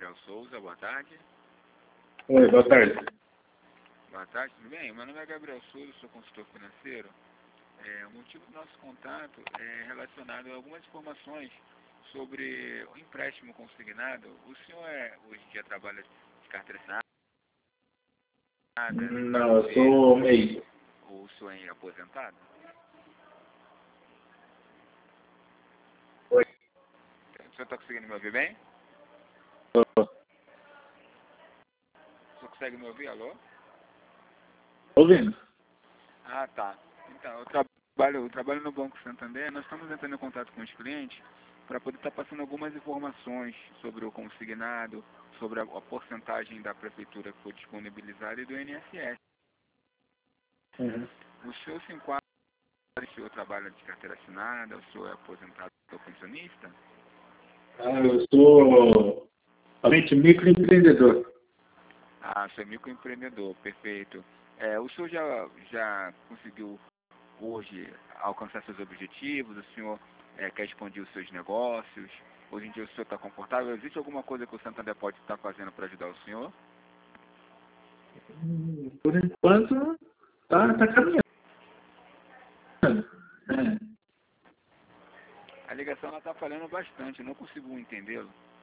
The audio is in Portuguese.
Gabriel Souza, boa tarde. Oi, boa tarde. Boa tarde, tudo bem? Meu nome é Gabriel Souza, sou consultor financeiro. O motivo do nosso contato é relacionado a algumas informações sobre o empréstimo consignado. O senhor hoje em dia trabalha de carteira assinada? Não, eu sou MEI. Ou o senhor é aposentado? Oi. O senhor está conseguindo me ouvir bem? Tô. O senhor consegue me ouvir? Alô? Ouvindo? Ah, tá. Então, eu trabalho no Banco Santander. Nós estamos entrando em contato com os clientes para poder estar passando algumas informações sobre o consignado, sobre a porcentagem da prefeitura que foi disponibilizada e do INSS. Uhum. O senhor se enquadra, o senhor trabalha de carteira assinada, o senhor é aposentado ou pensionista? Eu sou somente microempreendedor. Ah, o senhor é microempreendedor, perfeito. O senhor já conseguiu hoje alcançar seus objetivos? O senhor quer expandir os seus negócios? Hoje em dia o senhor está confortável? Existe alguma coisa que o Santander pode estar fazendo para ajudar o senhor? Por enquanto, tá caminhando. É. A ligação está falhando bastante, eu não consigo entendê-lo.